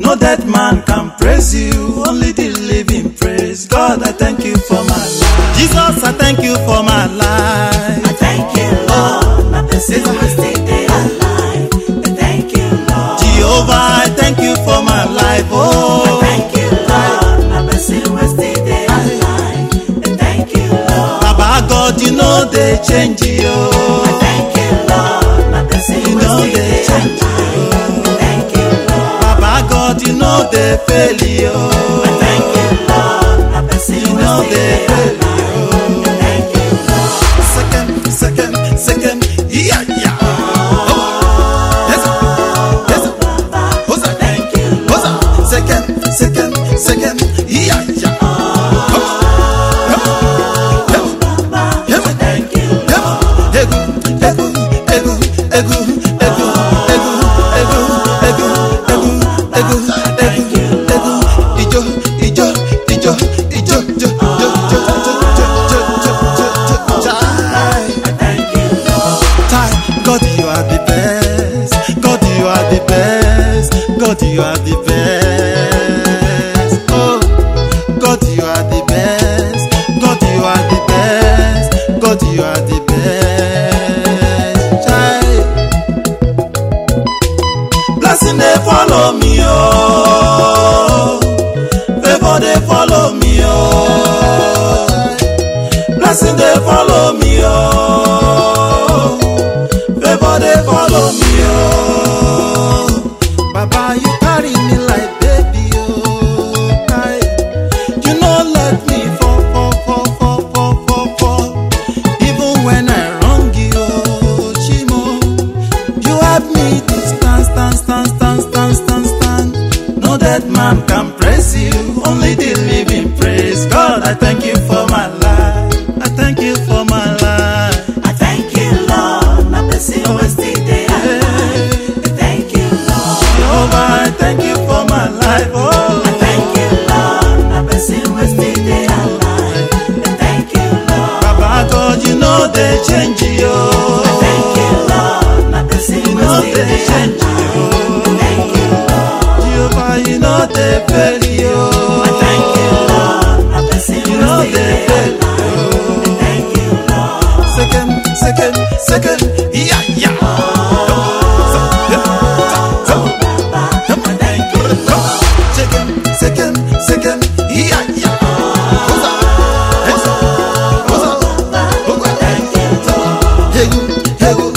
No dead man can praise you, only the living praise. God, I thank you for my life. Jesus, I thank you for my life. I thank you, Lord. My blessing will stay there alive. I thank you, Lord. Jehovah, I thank you for my life. Oh, I thank you, Lord. My blessing will stay there alive. I thank you, Lord. Baba God, you know they change you. I thank you, Lord. My blessing You will know stay they there change alive. I thank you, Lord. Baba God, you know they fail you. I thank you, Lord. My blessing You will know stay they there fail alive. I thank you, Lord. Second, yeah. Thank you, Lord. Second, yeah. Thank you, God, you are the best. God, you are the best. God, you are the best. Oh, God, you are the best. God, you are the best. God, you are the best. Child. Blessing they follow me, oh. Favor they follow me, oh. Blessing they follow me, oh. Favor they follow me, oh. Baba, you carry me like baby, oh. Aye. You know let me fall. Even when I wrong you, oh, Shimo. You help me to stand. No dead man can praise you, only the living praise. God, I thank you for my life. I thank you for my life. I thank you, Lord. My blessing will stay there alive. I thank you, Lord. Jehovah, I thank you for my life. Oh, I thank you, Lord. My blessing will stay there alive. I thank you, Lord. Baba God, you know they change you. I thank you, Lord. My blessing You will know stay they there change alive. you. I thank you, Lord. Jehovah, you know they fail you. I thank you, Lord. My blessing You will know stay they there fail alive. you. I thank you, Lord. Second, yeah. I thank you, Lord. Second, yeah. Thank you, Lord.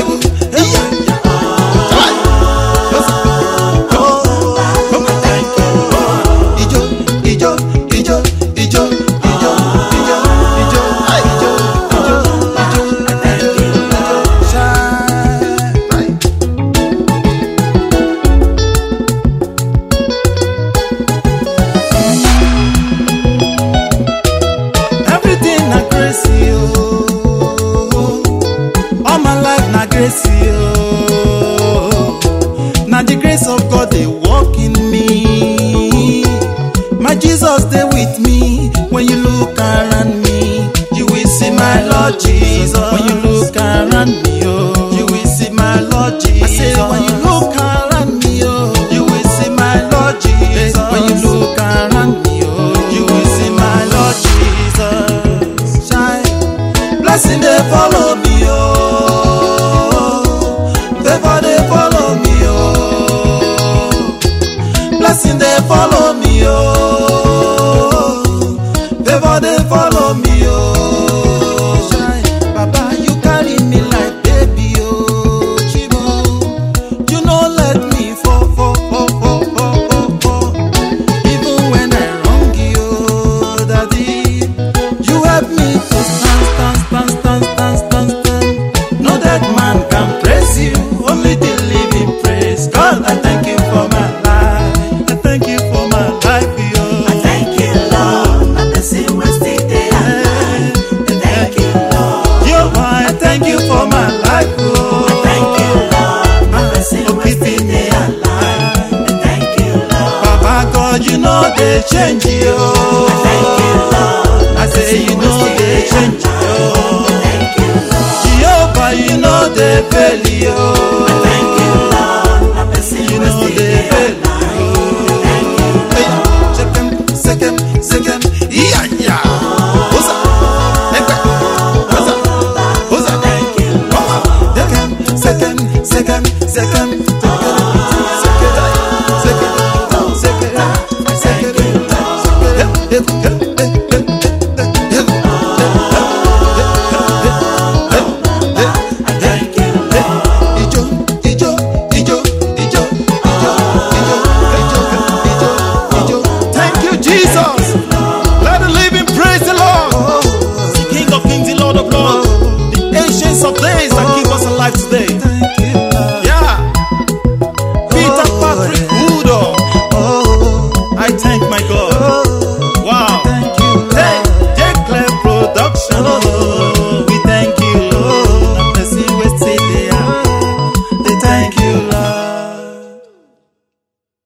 Thank you, Lord. Thank you, Lord. Everything na grace, oh. All my life na grace, oh. Na the grace of God they walk in me. My Jesus they with me. When you look around me, you will see my Lord Jesus. When you look around me, oh, you will see my Lord Jesus. I say when you look around me, oh, you will see my Lord Jesus. When you look around me, oh, you will see my Lord Jesus. Shine. Blessing they follow me, oh. Favor they follow me, oh. Blessing they follow me, oh. Favor they follow me, oh. Shine. Baba, you carry me like baby, oh. Chibo, you know let me fall. Even when I wrong you, Daddy, you help me to stand. No dead man can praise you, only the living praise. God, I thank you for my life. I thank you for my life, yo. I thank you, Lord. My blessing will stay there alive. I thank you, Lord. Jehovah, I thank you for my life, oh. I thank you, Lord. My blessing will stay there alive. I thank you, Lord. Baba God, you know they change you. I thank you, Lord. I say you know they change you. I thank you, Lord. Jehovah, you know they fail you. I thank you, Lord. My blessing You will know stay they there fail alive. you. Zekami,